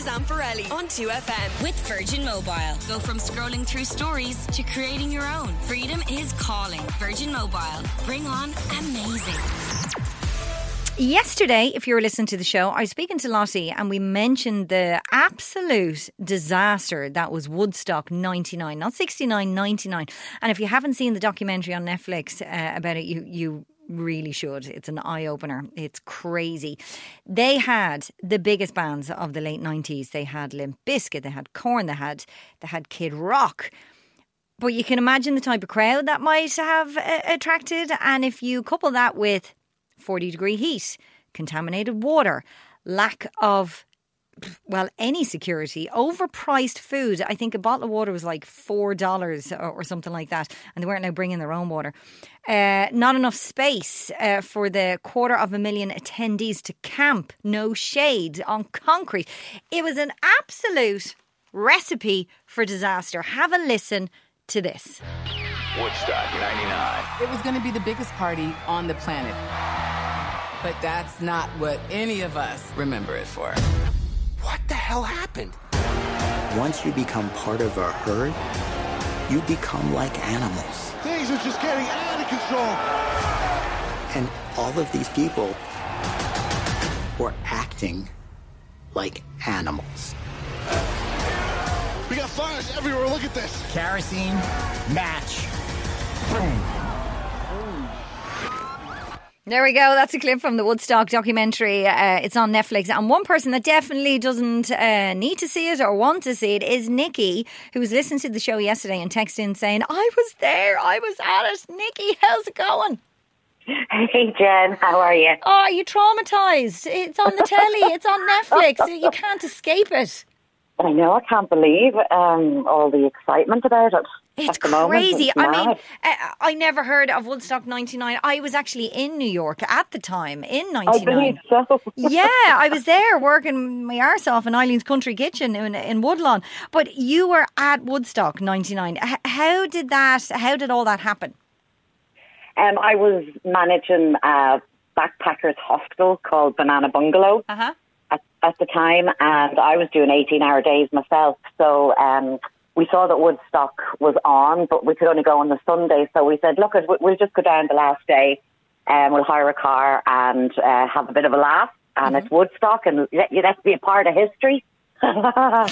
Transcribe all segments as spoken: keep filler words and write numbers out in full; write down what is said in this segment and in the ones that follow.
Zamparelli on two F M. With Virgin Mobile. Go from scrolling through stories to creating your own. Freedom is calling. Virgin Mobile. Bring on amazing. Yesterday, if you were listening to the show, I was speaking to Lottie and we mentioned the absolute disaster that was Woodstock ninety-nine, not sixty-nine, ninety-nine. And if you haven't seen the documentary on Netflix uh, about it, you, you really should. It's an eye-opener. It's crazy. They had the biggest bands of the late nineties. They had Limp Bizkit, they had Korn, they had, they had Kid Rock. But you can imagine the type of crowd that might have uh, attracted. And if you couple that with forty degree heat, contaminated water, lack of, well, any security, overpriced food. I think a bottle of water was like four dollars or, or something like that. And they weren't now bringing their own water. Uh, not enough space uh, for the quarter of a million attendees to camp. No shade on concrete. It was an absolute recipe for disaster. Have a listen to this. Woodstock ninety-nine. It was going to be the biggest party on the planet. But that's not what any of us remember it for. What the hell happened? Once you become part of a herd, you become like animals. Things are just getting out of control. And all of these people were acting like animals. We got fires everywhere. Look at this. Kerosene, match, boom. There we go. That's a clip from the Woodstock documentary. Uh, it's on Netflix. And one person that definitely doesn't uh, need to see it or want to see it is Nikki, who was listening to the show yesterday and texted in saying, I was there. I was at it. Nikki, how's it going? Hey, Jen. How are you? Oh, you're traumatised. It's on the telly. It's on Netflix. You can't escape it. I know. I can't believe um, all the excitement about it. It's moment, crazy. it's I mean, uh, I never heard of Woodstock ninety-nine. I was actually in New York at the time, in ninety-nine. I believe so. Yeah, I was there working my arse off in Eileen's Country Kitchen in, in Woodlawn. But you were at Woodstock ninety-nine. H- how did that, how did all that happen? Um, I was managing a backpackers hospital called Banana Bungalow uh-huh. at, at the time, and I was doing eighteen-hour days myself. So um, we saw that Woodstock was on, but we could only go on the Sunday. So we said, look, we'll just go down the last day, and we'll hire a car and uh, have a bit of a laugh. And mm-hmm. it's Woodstock, and you have to be a part of history. and, well,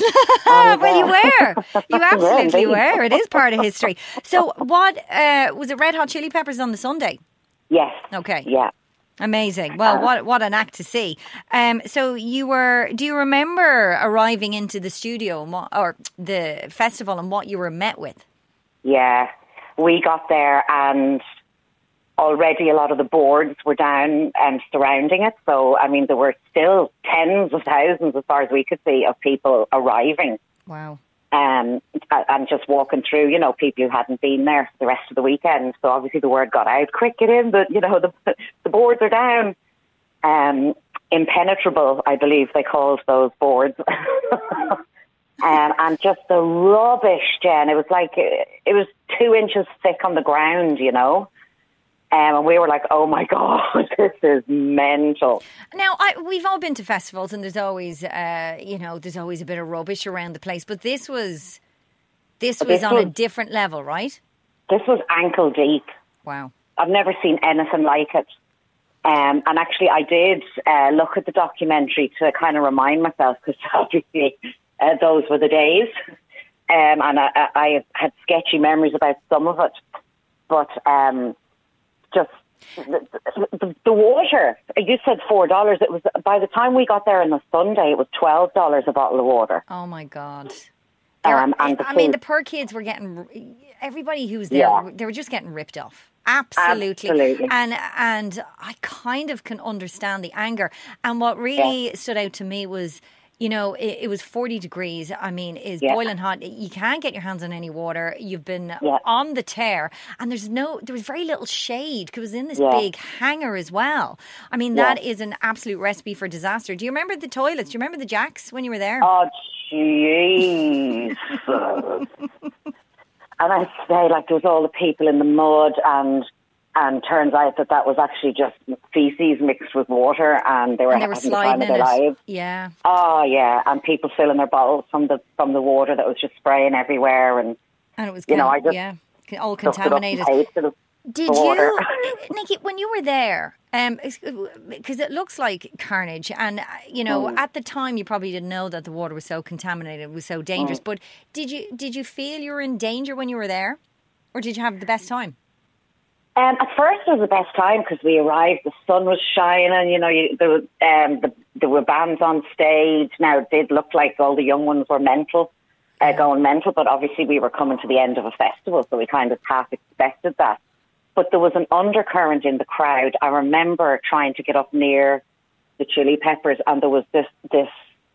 you were. You absolutely yeah, were. It is part of history. So what, uh, was it Red Hot Chili Peppers on the Sunday? Yes. Okay. Yeah. Amazing. Well, what what an act to see. Um, so you were, do you remember arriving into the studio and what, or the festival and what you were met with? Yeah, we got there and already a lot of the boards were down and surrounding it. So, I mean, there were still tens of thousands, as far as we could see, of people arriving. Wow. Um, and just walking through, you know, people who hadn't been there the rest of the weekend. So obviously the word got out, quick, get in, but, you know, the, the boards are down. Um, impenetrable, I believe they called those boards. um, and just the rubbish, Jen. It was like, it was two inches thick on the ground, you know. Um, and we were like, oh my God, this is mental. Now, I, we've all been to festivals and there's always, uh, you know, there's always a bit of rubbish around the place. But this was, this was this on was, a different level, right? This was ankle deep. Wow. I've never seen anything like it. Um, and actually, I did uh, look at the documentary to kind of remind myself, because obviously uh, those were the days. Um, and I, I had sketchy memories about some of it. But... Um, Just the, the, the water. You said four dollars. It was by the time we got there on the Sunday, it was twelve dollars a bottle of water. Oh my God! Um, and the I mean, the poor kids were getting. Everybody who was there, yeah. they were just getting ripped off. Absolutely. Absolutely. And and I kind of can understand the anger. And what really yeah. stood out to me was, you know, it, it was forty degrees. I mean, it's yeah. boiling hot. You can't get your hands on any water. You've been yeah. on the tear. And there's no, there was very little shade because it was in this yeah. big hangar as well. I mean, that yeah. is an absolute recipe for disaster. Do you remember the toilets? Do you remember the jacks when you were there? Oh, jeez. And I say, like, there was all the people in the mud and and turns out that that was actually just feces mixed with water, and they were, And they were having the time of sliding their in it. lives. Yeah. Oh yeah, and people filling their bottles from the from the water that was just spraying everywhere, and And it was, you know, con- I just yeah, all sucked it up and contaminated. tasted it. Did water. you, Nikki, when you were there, um, because it looks like carnage, and uh, you know, Mm. at the time you probably didn't know that the water was so contaminated, it was so dangerous. Mm. But did you did you feel you were in danger when you were there, or did you have the best time? Um, at first, it was the best time because we arrived. The sun was shining. You know, you, there, was, um, the, there were bands on stage. Now, it did look like all the young ones were mental, uh, going mental. But obviously, we were coming to the end of a festival, so we kind of half expected that. But there was an undercurrent in the crowd. I remember trying to get up near the Chili Peppers, and there was this this.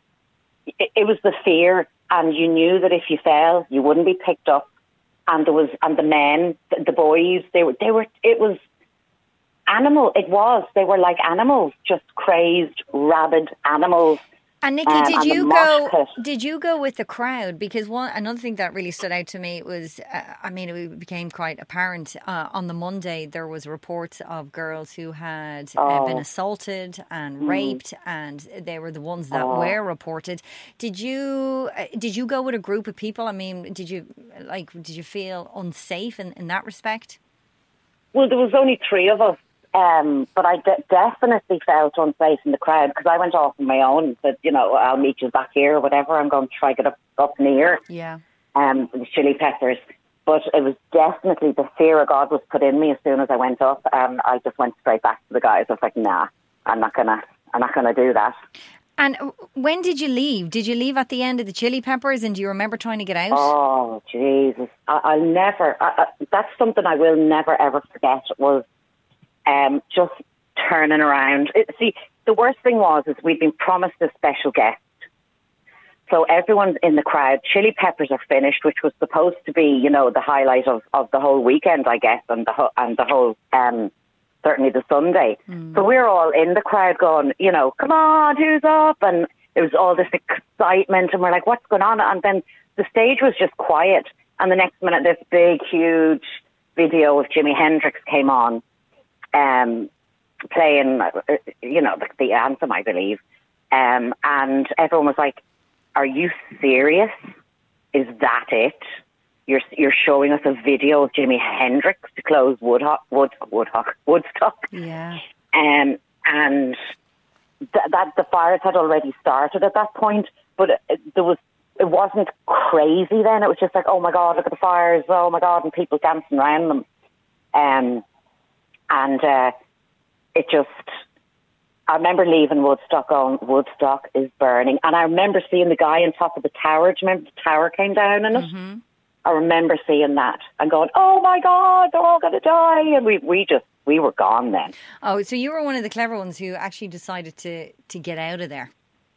It, it was the fear, and you knew that if you fell, you wouldn't be picked up. And there was, and the men, the, the boys, they were, they were, it was animal. It was, they were like animals, just crazed, rabid animals. And Nikki, Um, did and the you mosh go? pit. Did you go with the crowd? Because one another thing that really stood out to me was, uh, I mean, it became quite apparent uh, on the Monday. There was reports of girls who had uh, been Oh. assaulted and Mm. raped, and they were the ones that Oh. were reported. Did you? Uh, did you go with a group of people? I mean, did you like? Did you feel unsafe in, in that respect? Well, there was only three of us, um, but I de- definitely felt unsafe in the crowd because I went off on my own and said, you know, I'll meet you back here or whatever. I'm going to try to get up, up near Yeah. um, the Chili Peppers. But it was definitely the fear of God was put in me as soon as I went up. Um, I just went straight back to the guys. I was like, nah, I'm not gonna, I'm not gonna do that. And when did you leave? Did you leave at the end of the Chili Peppers? And do you remember trying to get out? Oh, Jesus. I, I'll never, I, I, that's something I will never, ever forget was um, just turning around. It, see, the worst thing was is we'd been promised a special guest. So everyone's in the crowd. Chili Peppers are finished, which was supposed to be, you know, the highlight of, of the whole weekend, I guess, and the, ho- and the whole... Um, certainly the Sunday. Mm. So we're all in the crowd going, you know, come on, who's up? And there was all this excitement and we're like, what's going on? And then the stage was just quiet. And the next minute, this big, huge video of Jimi Hendrix came on, um, playing, you know, the, the anthem, I believe. Um, and everyone was like, are you serious? Is that it? You're you're showing us a video of Jimi Hendrix to close Woodhock, Wood, Woodhock, Woodstock. Yeah. Um, and th- that the fires had already started at that point, but it, it, there was it wasn't crazy then. It was just like, oh my God, look at the fires! Oh my God, and people dancing around them. Um, and uh, it just. I remember leaving Woodstock going, Woodstock is burning, and I remember seeing the guy on top of the tower. Do you remember the tower came down in it? Mm-hmm. I remember seeing that and going, oh my God, they're all going to die. And we, we just, we were gone then. Oh, so you were one of the clever ones who actually decided to, to get out of there.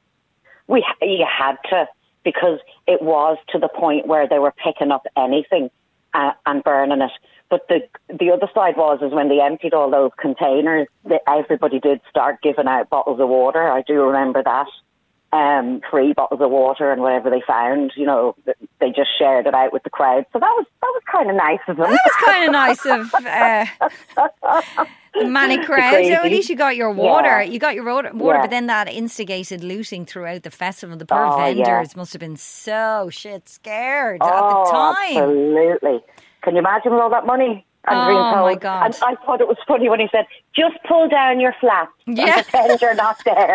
We, you had to, because it was to the point where they were picking up anything uh, and burning it. But the the other side was, is when they emptied all those containers, that everybody did start giving out bottles of water. I do remember that. Um, free bottles of water and whatever they found, you know, they just shared it out with the crowd. So that was that was kind of nice of them. That was kind of nice of uh, the manic crowd. So at least you got your water. Yeah. You got your water, water Yeah. but then that instigated looting throughout the festival. The poor Oh, vendors yeah. must have been so shit scared oh, at the time. Absolutely. Can you imagine with all that money? And Oh, being told, my God. And I thought it was funny when he said, just pull down your flap Yeah. and pretend you're not there.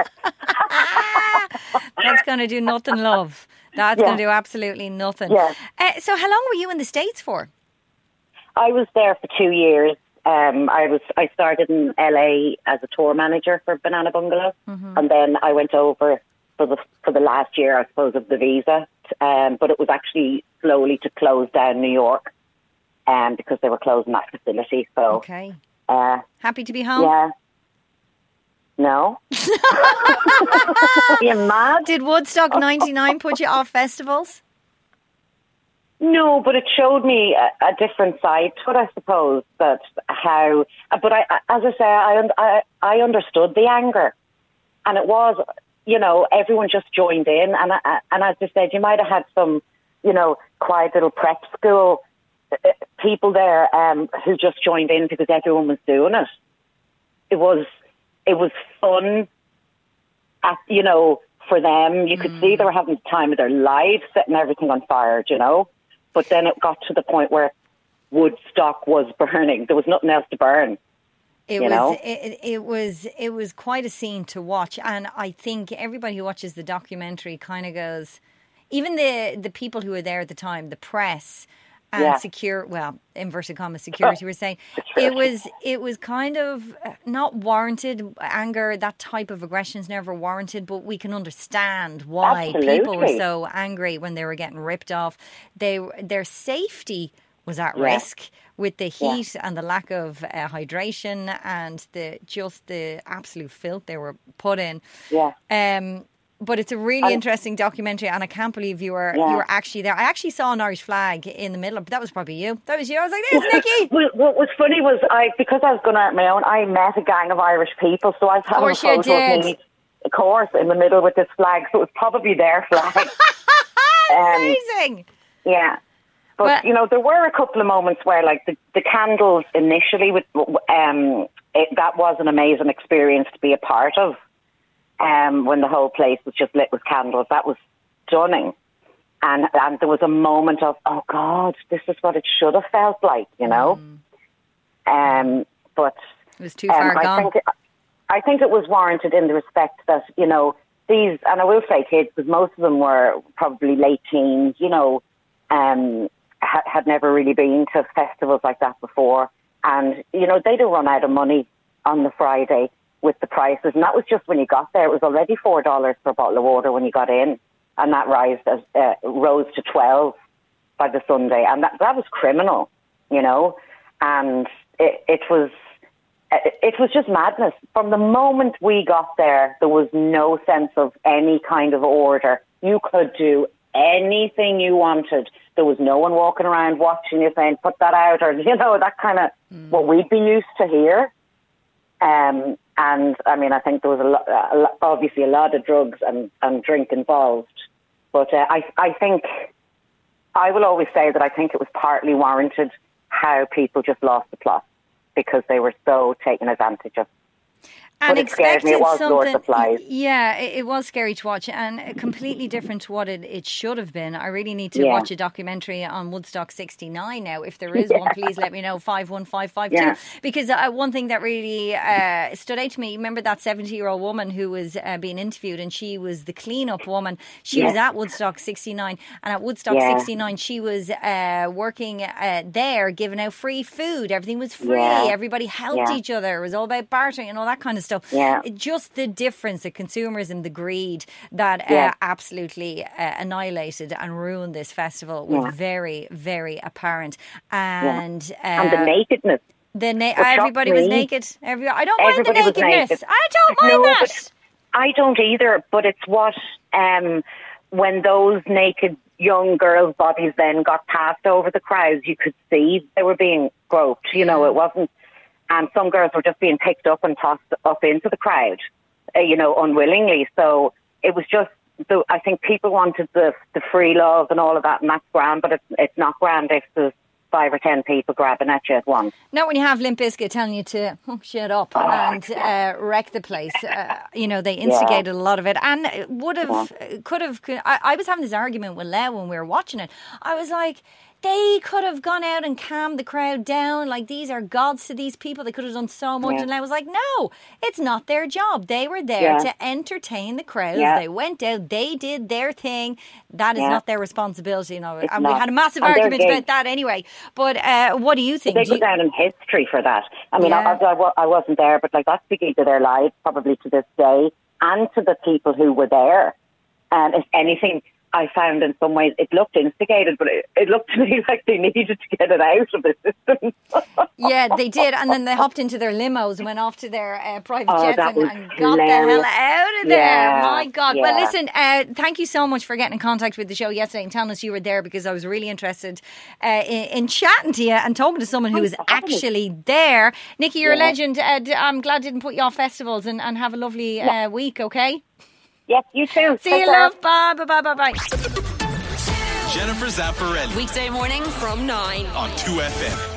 That's going to do nothing, love. That's Yeah. going to do absolutely nothing. Yeah. Uh, so how long were you in the States for? I was there for two years. Um, I was I started in L A as a tour manager for Banana Bungalow, Mm-hmm. and then I went over for the for the last year, I suppose, of the visa. Um, but it was actually slowly to close down New York, um, because they were closing that facility. So, Okay. uh, Happy to be home? yeah. No. Are you mad? Did Woodstock ninety-nine put you off festivals? No, but it showed me a, a different side to it, I suppose. That how, but I, as I say, I, I, I understood the anger, and it was, you know, everyone just joined in, and I, and as I said, you might have had some, you know, quiet little prep school uh, people there um, who just joined in because everyone was doing it. It was it was fun, at, you know, for them. You could mm. see they were having the time of their lives, setting everything on fire, you know. But then it got to the point where Woodstock was burning. There was nothing else to burn. It you was know? it, it was it was quite a scene to watch, and I think everybody who watches the documentary kind of goes, even the the people who were there at the time, the press and yeah. secure, well, inverted commas, security were saying it was it was kind of not warranted. Anger, that type of aggression is never warranted, but we can understand why Absolutely. people were so angry when they were getting ripped off. They their safety was at yeah. risk with the heat yeah. and the lack of uh, hydration and the just the absolute filth they were put in. Yeah. Um, but it's a really and, interesting documentary, and I can't believe you were yeah. you were actually there. I actually saw an Irish flag in the middle of, but that was probably you. That was you. I was like, "There's Nikki." Well, what was funny was I because I was going out on my own. I met a gang of Irish people, so I was having a photo of me, of course, in the middle with this flag. So it was probably their flag. Amazing. Um, yeah. But, well, you know, there were a couple of moments where, like, the, the candles initially, with um, it, that was an amazing experience to be a part of. Um, when the whole place was just lit with candles, that was stunning. And and there was a moment of, oh God, this is what it should have felt like, you know. Mm. Um, but it was too far um, gone. I think it, I think it was warranted in the respect that, you know, these, and I will say kids, because most of them were probably late teens, you know, um, ha- had never really been to festivals like that before, and you know they'd have run out of money on the Friday with the prices, and that was just when you got there. It was already four dollars per bottle of water when you got in, and that rise as, uh, rose to twelve by the Sunday, and that that was criminal, you know. And it, it was it, it was just madness. From the moment we got there, there was no sense of any kind of order. You could do anything you wanted. There was no one walking around watching you saying, "Put that out," or you know that kind of mm. what we'd be used to here. Um, and I mean, I think there was a lot, a lot, obviously a lot of drugs and, and drink involved. But uh, I, I think I will always say that I think it was partly warranted how people just lost the plot because they were so taken advantage of. And but it scared me. It was Lord of Flies. Yeah, it, it was scary to watch and completely different to what it, it should have been. I really need to yeah. watch a documentary on Woodstock sixty-nine now. If there is yeah. one, please let me know, five one five five two. Yeah. Because uh, one thing that really uh, stood out to me, remember that seventy-year-old woman who was uh, being interviewed, and she was the clean-up woman. She yeah. was at Woodstock sixty-nine, and at Woodstock yeah. sixty-nine she was uh, working uh, there, giving out free food. Everything was free. Yeah. Everybody helped each other. It was all about bartering and all that kind of stuff. Yeah. Just the difference, the consumerism, the greed that yeah. uh, absolutely uh, annihilated and ruined this festival was yeah. very, very apparent. And yeah. uh, and the nakedness. The na- everybody was naked. Every- I don't mind everybody the nakedness. Naked. I don't mind no, that. I don't either. But it's what um, when those naked young girls' bodies then got passed over the crowds, you could see they were being groped. You know, it wasn't. And some girls were just being picked up and tossed up into the crowd, uh, you know, unwillingly. So it was just, the, I think people wanted the the free love and all of that, and that's grand, but it's, it's not grand if there's five or ten people grabbing at you at once. Not when you have Limp Bizkit telling you to oh, shut up oh, and uh, wreck the place. Uh, you know, they instigated yeah. a lot of it, and would have, yeah. could have. I, I was having this argument with Lev when we were watching it. I was like, they could have gone out and calmed the crowd down. Like, these are gods to these people. They could have done so much. Yeah. And I was like, no, it's not their job. They were there yeah. to entertain the crowds. Yeah. They went out. They did their thing. That is yeah. not their responsibility. You know? And not. we had a massive and argument about that anyway. But uh, what do you think? They do go you... down in history for that. I mean, yeah. I, I, I wasn't there, but like that's the key to their lives, probably to this day, and to the people who were there. And if anything, I found in some ways it looked instigated, but it, it looked to me like they needed to get it out of the system. Yeah, they did. And then they hopped into their limos and went off to their uh, private oh, jets and, and got the hell out of there. Yeah, My God. yeah. Well, listen, uh, thank you so much for getting in contact with the show yesterday and telling us you were there, because I was really interested uh, in, in chatting to you and talking to someone who was actually there. Nikki, you're yeah. a legend. Uh, I'm glad I didn't put you off festivals, and, and have a lovely yeah. uh, week, okay? Yes, you too. See you, love. Bye, bye, bye, bye, bye. Jennifer Zamparelli. Weekday morning from nine On two F M.